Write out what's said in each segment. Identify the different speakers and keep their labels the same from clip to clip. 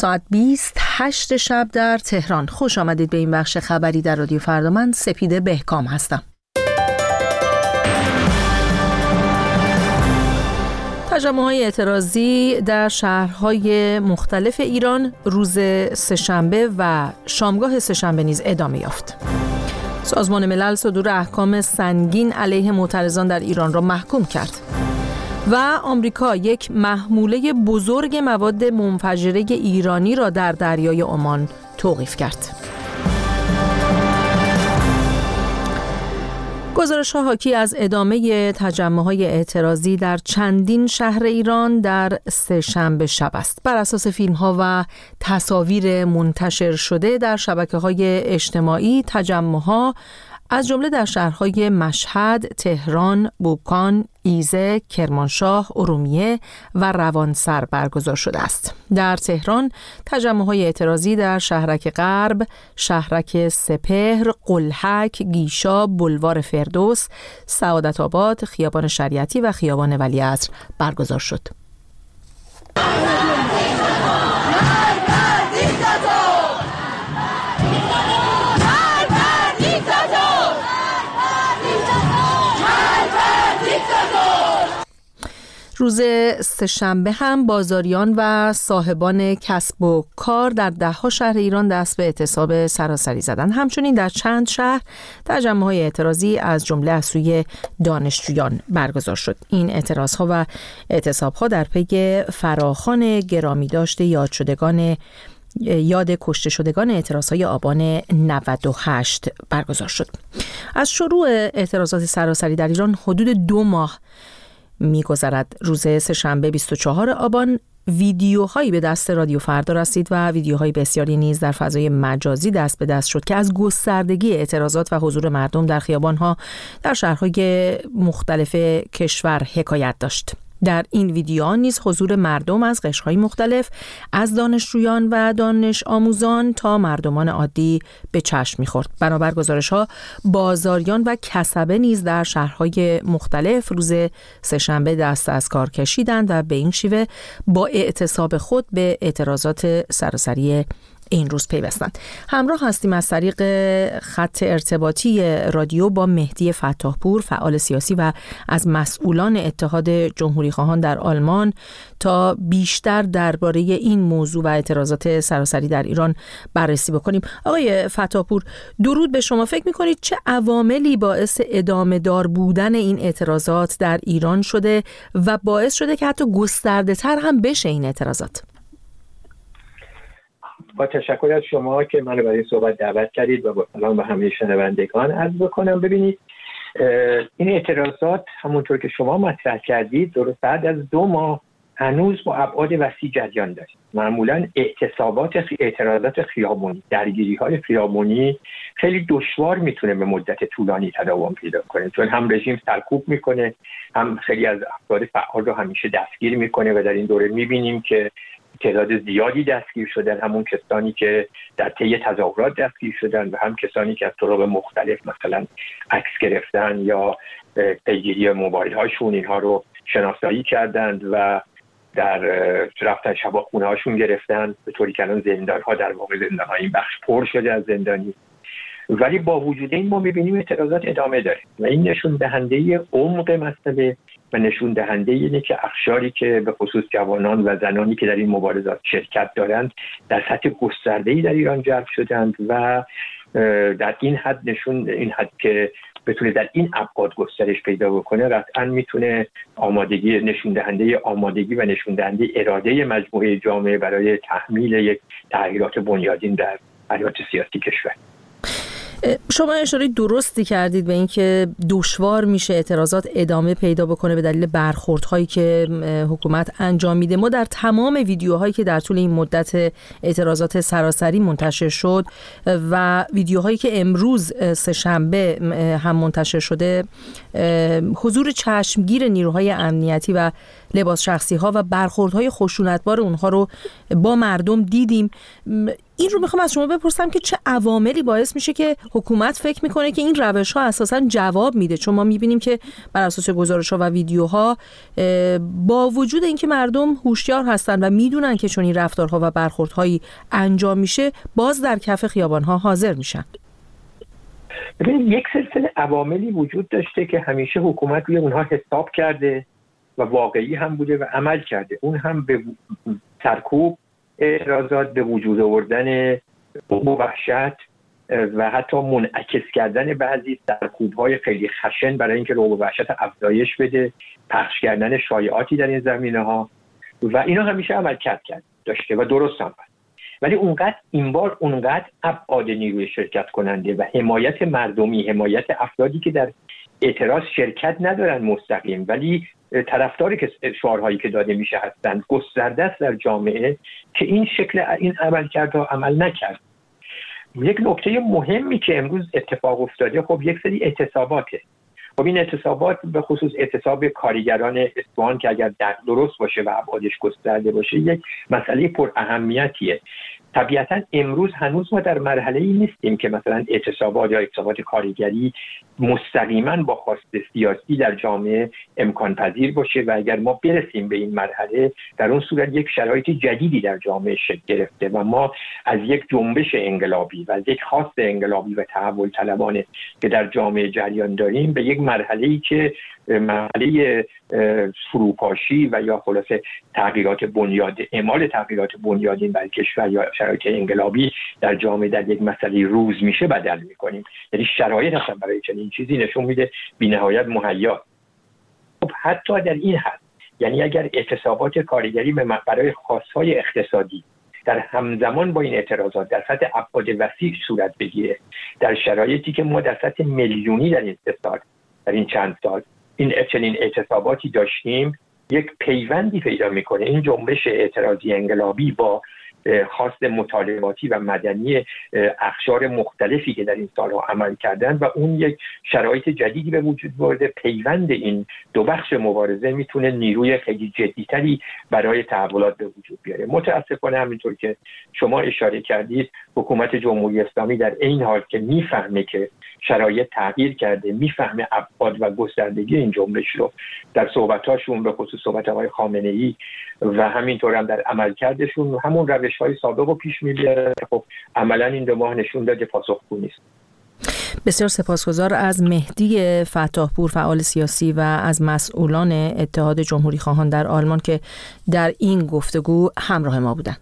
Speaker 1: ساعت 28 شب در تهران. خوش آمدید به این بخش خبری در رادیو فردا. من سپیده بهکام هستم. تجمع‌های اعتراضی در شهرهای مختلف ایران روز سه‌شنبه و شامگاه سه‌شنبه نیز ادامه یافت. سازمان ملل صدور احکام سنگین علیه معترضان در ایران را محکوم کرد و آمریکا یک محموله بزرگ مواد منفجره ایرانی را در دریای عمان توقیف کرد. گزارش‌ها حاکی از ادامه تجمع‌های اعتراضی در چندین شهر ایران در سه‌شنبه شب است. بر اساس فیلم‌ها و تصاویر منتشر شده در شبکه‌های اجتماعی، تجمع‌ها از جمله در شهرهای مشهد، تهران، بوکان، ایزه، کرمانشاه، ارومیه و روانسر برگزار شده است. در تهران تجمع‌های اعتراضی در شهرک غرب، شهرک سپهر، قلهک، گیشا، بلوار فردوس، سعادت آباد، خیابان شریعتی و خیابان ولیعصر برگزار شد. روز سه‌شنبه هم بازاریان و صاحبان کسب و کار در ده‌ها شهر ایران دست به اعتصاب سراسری زدند. همچنین در چند شهر تجمع‌های اعتراضی از جمله از سوی دانشجویان برگزار شد. این اعتراضها و اعتصاب‌ها در پی فراخوان گرامی داشته یاد کشته شدگان اعتراضهای آبان 98 برگزار شد. از شروع اعتراضات سراسری در ایران حدود 2 ماه می‌گذرد. روز سه‌شنبه 24 آبان ویدیوهایی به دست رادیو فردا رسید و ویدیوهای بسیاری نیز در فضای مجازی دست به دست شد که از گستردگی اعتراضات و حضور مردم در خیابان‌ها در شهرهای مختلف کشور حکایت داشت. در این ویدیوها نیز حضور مردم از قشرهای مختلف، از دانشجویان و دانش آموزان تا مردمان عادی به چشم می‌خورد. بنابر گزارش‌ها بازاریان و کسبه نیز در شهرهای مختلف روز سه‌شنبه دست از کار کشیدند و به این شیوه با اعتصاب خود به اعتراضات سراسری این روز پیوستند. همراه هستیم از طریق خط ارتباطی رادیو با مهدی فتاحپور، فعال سیاسی و از مسئولان اتحاد جمهوری‌خواهان در آلمان، تا بیشتر درباره این موضوع و اعتراضات سراسری در ایران بررسی بکنیم. آقای فتاحپور، درود به شما. فکر می‌کنید چه عواملی باعث ادامه دار بودن این اعتراضات در ایران شده و باعث شده که حتی گسترده‌تر هم بشه این اعتراضات؟
Speaker 2: با تشکر از شما که منو برای این صحبت دعوت کردید و با سلام به همه شنوندگان عرض بکنم. ببینید، این اعتراضات همونطور که شما مطرح کردید درست بعد از 2 ماه هنوز با ابعاد وسیع جریان داره. معمولا اعتراضات خیابانی، درگیری‌های خیابانی خیلی دشوار میتونه به مدت طولانی تداوم پیدا کنه، چون هم رژیم سرکوب میکنه، هم خیلی از افراد فعال رو همیشه دستگیر میکنه و در این دوره میبینیم که تعداد زیادی دستگیر شدن، همون کسانی که در طی تظاهرات دستگیر شدن و هم کسانی که از طرق مختلف مثلا عکس گرفتن یا پیگیری موبایل هاشون اینها رو شناسایی کردند و در رفتن شبا خونه هاشون گرفتن، به طوری که الان زندان ها در واقع زندان ها این بخش پر شده از زندانی. ولی با وجود این ما می‌بینیم اعتراضات ادامه داره و این نشون دهنده عمق مسئله و نشون دهنده اینه که اقشاری که به خصوص جوانان و زنانی که در این مبارزات شرکت دارند در سطح گسترده‌ای در ایران جلب شدند و در این حد که بتونه در این ابعاد گسترش پیدا بکنه، قطعاً میتونه نشون دهنده آمادگی و نشون دهنده اراده مجموعه جامعه برای تحمیل یک تغییرات بنیادین در حیات سیاسی کشور.
Speaker 1: شما اشاره درستی کردید به اینکه دشوار میشه اعتراضات ادامه پیدا بکنه به دلیل برخوردهایی که حکومت انجام میده. ما در تمام ویدیوهایی که در طول این مدت اعتراضات سراسری منتشر شد و ویدیوهایی که امروز سه‌شنبه هم منتشر شده، حضور چشمگیر نیروهای امنیتی و لباس شخصی ها و برخوردهای خشونتبار اونها رو با مردم دیدیم. این رو میخوام از شما بپرسم که چه عواملی باعث میشه که حکومت فکر میکنه که این روش ها اساساً جواب میده؟ چون ما میبینیم که بر اساس گزارش ها و ویدیوها با وجود اینکه مردم هوشیار هستن و میدونن که چون این رفتارها و برخوردهایی انجام میشه، باز در کف خیابان ها حاضر میشن.
Speaker 2: ببینید، یک سلسله عواملی وجود داشته که همیشه حکومت روی اونها حساب کرده و واقعی هم بوده و عمل کرده. اون هم به سرکوب اعتراضات، به وجود آوردن وحشت و حتی منعکس کردن بعضی سرکوب‌های خیلی خشن برای اینکه رعب و وحشت افزایش بده، پخش کردن شایعاتی در این زمینه‌ها و اینا همیشه عمل کرد داشته و درست هم بود. ولی این بار اونقدر ابعاد نیروی شرکت کننده و حمایت مردمی، حمایت افرادی که در اعتراض شرکت ندارن مستقیم ولی طرفداری که شعارهایی که داده میشه هستند، گسترده است در جامعه که این شکل این عملکردها عمل نکرد. یک نکته مهمی که امروز اتفاق افتاده، خب یک سری اعتصاباته. خب این اعتصابات به خصوص اعتصاب کارگران اصفهان که اگر درست باشه و ابعادش گسترده باشه یک مسئله پر اهمیتیه. طبیعتا امروز هنوز ما در مرحله‌ای نیستیم که مثلا اعتصابات یا اعتصابات کارگری مستقیما با خواست سیاسی در جامعه امکان پذیر باشه و اگر ما برسیم به این مرحله، در اون صورت یک شرایط جدیدی در جامعه شکل گرفته و ما از یک جنبش انقلابی و از یک خواست انقلابی و تحول طلبانه که در جامعه جریان داریم به یک مرحله‌ای که مرحله فروپاشی و یا خلاصه اعمال تغییرات بنیادین بر کشور یا شرایط انقلابی در جامعه در یک مسئله روز میشه بدل میکنیم. یعنی شرایط اصلا برای چنین چیزی نشون میده بی‌نهایت مهیا. خب حتی در این حد، یعنی اگر اعتصابات کارگری برای خواست‌های اقتصادی در همزمان با این اعتراضات در سطح ابعاد وسیع صورت بگیره، در شرایطی که ما در سطح میلیونی در این چند سال این چنین اعتصاباتی داشتیم، یک پیوندی پیدا میکنه این جنبش اعتراضی انقلابی با خواست مطالباتی و مدنی اقشار مختلفی که در این سالها عمل کردن و اون یک شرایط جدیدی به وجود آورده. پیوند این دو بخش مبارزه میتونه نیروی خیلی جدیتری برای تحولات به وجود بیاره. متاسفانه همینطور که شما اشاره کردید، حکومت جمهوری اسلامی در این حال که میفهمه که شرایط تغییر کرده، میفهمه ابعاد و گستردگی این جنبش رو در صحبتاشون به خصوص صحبت آقای خامنه‌ای و همینطور هم در عملکردشون همون روش‌های سابق رو پیش می‌بره. خب عملاً این 2 ماه نشون داده پاسخگو نیست.
Speaker 1: بسیار سپاسگزار از مهدی فتاحپور، فعال سیاسی و از مسئولان اتحاد جمهوری خواهان در آلمان که در این گفتگو همراه ما بودند.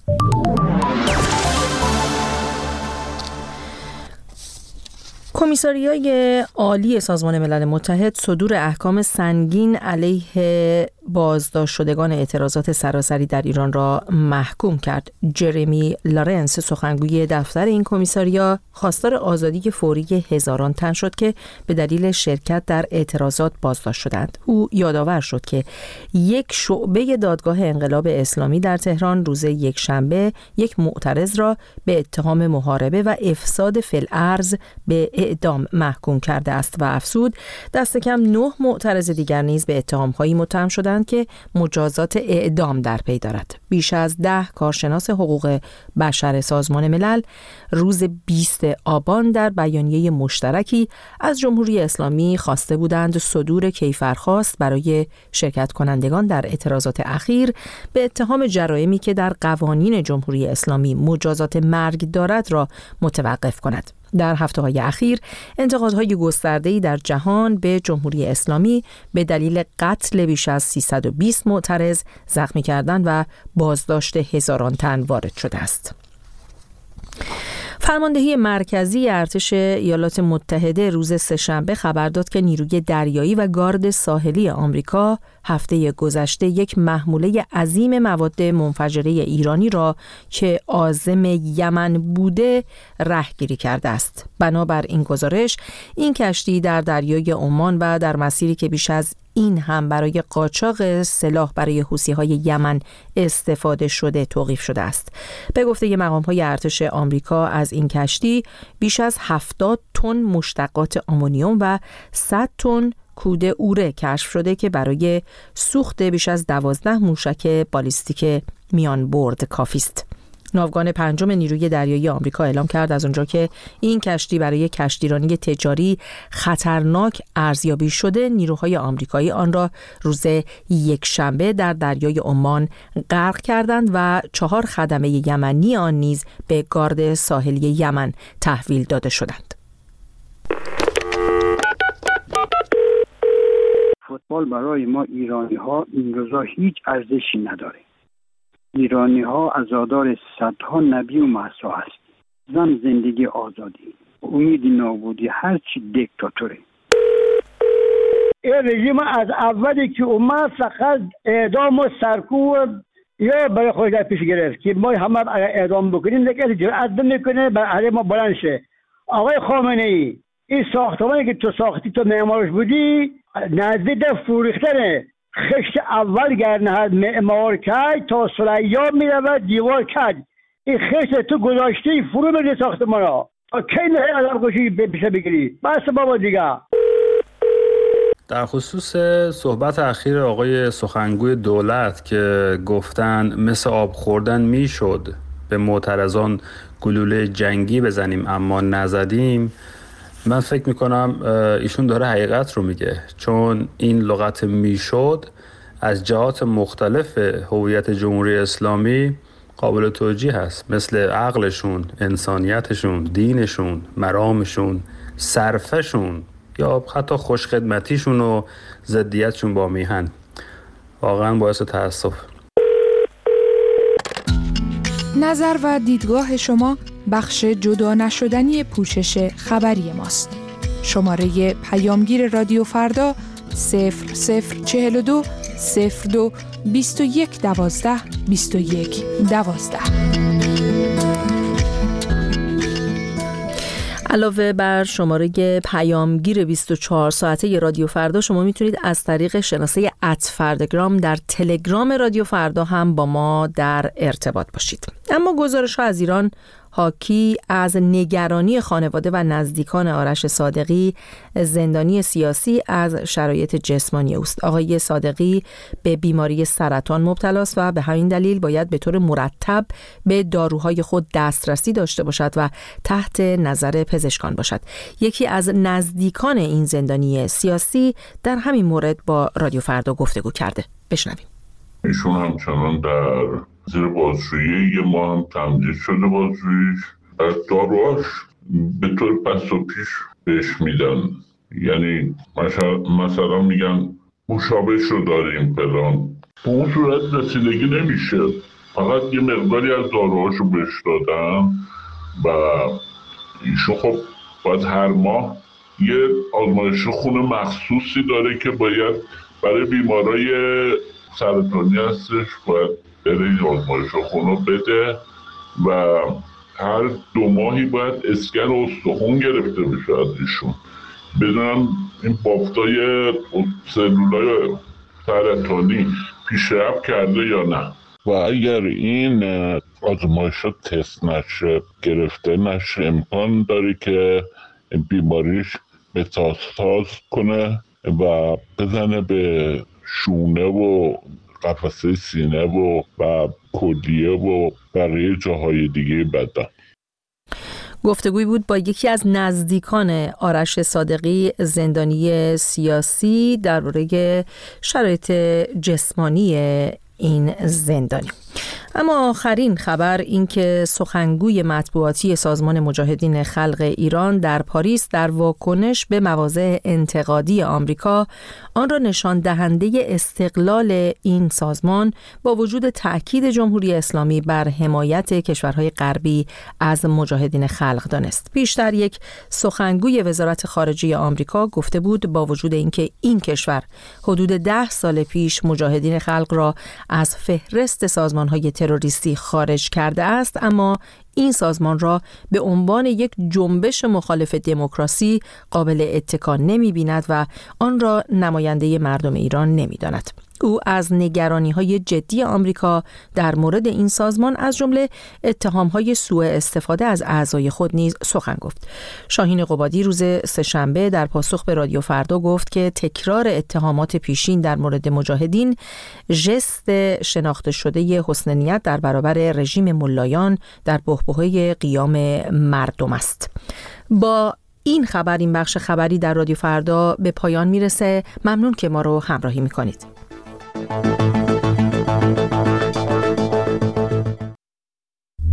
Speaker 1: کمیساریای عالی سازمان ملل متحد صدور احکام سنگین علیه بازداشت شدگان اعتراضات سراسری در ایران را محکوم کرد. جرمی لارنس، سخنگوی دفتر این کمیساریا، خواستار آزادی فوری هزاران تن شد که به دلیل شرکت در اعتراضات بازداشت شدند. او یادآور شد که یک شعبه دادگاه انقلاب اسلامی در تهران روز یکشنبه یک معترض را به اتهام محاربه و افساد فی الارض به اعدام محکوم کرده است و افزود دست کم 9 معترض دیگر نیز به اتهام‌هایی متهم شدند که مجازات اعدام در پی دارد. بیش از 10 کارشناس حقوق بشر سازمان ملل روز 20 آبان در بیانیه مشترکی از جمهوری اسلامی خواسته بودند صدور کیفرخواست برای شرکت کنندگان در اعتراضات اخیر به اتهام جرائمی که در قوانین جمهوری اسلامی مجازات مرگ دارد را متوقف کند. در هفته‌های اخیر انتقادهای گسترده‌ای در جهان به جمهوری اسلامی به دلیل قتل بیش از 320 معترض، زخمی کردن و بازداشت هزاران تن وارد شده است. فرماندهی مرکزی ارتش ایالات متحده روز سه‌شنبه خبر داد که نیروی دریایی و گارد ساحلی آمریکا هفته گذشته یک محموله عظیم مواد منفجره ایرانی را که عازم یمن بوده رهگیری کرده است. بنابر این گزارش، این کشتی در دریای عمان و در مسیری که بیش از این هم برای قاچاق سلاح برای حوثی‌های یمن استفاده شده توقیف شده است. به گفته مقام‌های ارتش آمریکا، از این کشتی بیش از 70 تن مشتقات آمونیوم و 100 تن کود اوره کشف شده که برای سوخت بیش از 12 موشک بالیستیک میان برد کافی است. ناوگان پنجم نیروی دریایی آمریکا اعلام کرد از اونجا که این کشتی برای کشتیرانی تجاری خطرناک ارزیابی شده، نیروهای آمریکایی آن را روز یکشنبه در دریای عمان غرق کردند و 4 خدمه یمنی آن نیز به گارد ساحلی یمن تحویل داده شدند.
Speaker 3: فوتبال برای ما ایرانی‌ها این روزا هیچ ارزشی نداره. ایرانی‌ها عزادار صدها نبی و مسیح هستیم. زن زندگی آزادی، امید نابودی، هرچی دیکتاتوره.
Speaker 4: این رژیم از اولی که اومد فقط اعدام و سرکوب یا برای خودش در پیش گرفت که ما همه اعدام بکنیم، دیگه جرأت نمیکنه بر علیه ما بلند شه. آقای خامنه‌ای، این ساختمانی که تو ساختی، تو معمارش بودی، نزدیک فروختنه. خشت اول گرنهد معمار کرد تا ثریا میرود دیوار کرد. این خشت تو گذاشتی فرو بده ساختمان ها. کی نه آدم کشی پیشه بگیری؟ بس بابا دیگه.
Speaker 5: در خصوص صحبت اخیر آقای سخنگوی دولت که گفتن مثل آب خوردن میشد به معترضان گلوله جنگی بزنیم اما نزدیم، من فکر میکنم ایشون داره حقیقت رو میگه، چون این لغت میشد از جهات مختلف هویت جمهوری اسلامی قابل توجیه هست، مثل عقلشون، انسانیتشون، دینشون، مرامشون، صرفشون یا حتی خوشخدمتیشون و ضدیتشون با میهن. واقعا باعث تأسف.
Speaker 6: نظر و دیدگاه شما بخش جدا نشدنی پوشش خبری ماست. شماره پیامگیر رادیو فردا 0042 02 21 12 21 12.
Speaker 1: علاوه بر شماره پیامگیر 24 ساعته رادیو فردا، شما میتونید از طریق شناسه @فرداگرام در تلگرام رادیو فردا هم با ما در ارتباط باشید. اما گزارش‌ها از ایران حاکی از نگرانی خانواده و نزدیکان آرش صادقی، زندانی سیاسی، از شرایط جسمانی اوست. آقای صادقی به بیماری سرطان مبتلا است و به همین دلیل باید به طور مرتب به داروهای خود دسترسی داشته باشد و تحت نظر پزشکان باشد. یکی از نزدیکان این زندانی سیاسی در همین مورد با رادیو فردا گفتگو کرده. بشنویم.
Speaker 7: ایشون همچنان در زیر بازجویی، یه ماه هم تمدید شده بازجوییش. داروهاش به طور پس و پیش بهش میدن، یعنی مثلا میگن مشابهش رو داریم فلان، به اون صورت رسیدگی نمیشه. فقط یه مقداری از داروهاشو بهش دادن و ایشون خب باید هر ماه یه آزمایش خون مخصوصی داره که باید برای بیمارای سرطانی هستش، باید بره آزمایش خون رو بده و هر 2 ماهی باید اسکن استخون گرفته بشه از ایشون، بدونم این بافتای سلولای سرطانی پیشرفت کرده یا نه. و اگر این آزمایش تست نشه، گرفته نشه، امکان داره که بیماریش متاستاز کنه و بزنه به شونه و قفسه سینه و کلیه و بقیه جاهای دیگه بدن.
Speaker 1: گفتگوی بود با یکی از نزدیکان آرش صادقی، زندانی سیاسی، درباره شرایط جسمانی این زندانی. اما آخرین خبر این که سخنگوی مطبوعاتی سازمان مجاهدین خلق ایران در پاریس در واکنش به مواضع انتقادی آمریکا آن را نشان دهنده استقلال این سازمان با وجود تأکید جمهوری اسلامی بر حمایت کشورهای غربی از مجاهدین خلق دانست. پیشتر یک سخنگوی وزارت خارجه آمریکا گفته بود با وجود اینکه این کشور حدود 10 سال پیش مجاهدین خلق را از فهرست سازمان‌های تروریستی خارج کرده است، اما این سازمان را به عنوان یک جنبش مخالف دموکراسی قابل اتکا نمی‌بیند و آن را نماینده مردم ایران نمی‌داند. او از نگرانی‌های جدی آمریکا در مورد این سازمان از جمله اتهام‌های سوء استفاده از اعضای خود نیز سخن گفت. شاهین قبادی روز سه‌شنبه در پاسخ به رادیو فردا گفت که تکرار اتهامات پیشین در مورد مجاهدین ژست شناخته شده حسن نیت در برابر رژیم ملایان در بحبوحه قیام مردم است. با این خبر، این بخش خبری در رادیو فردا به پایان میرسه. ممنون که ما رو همراهی میکنید.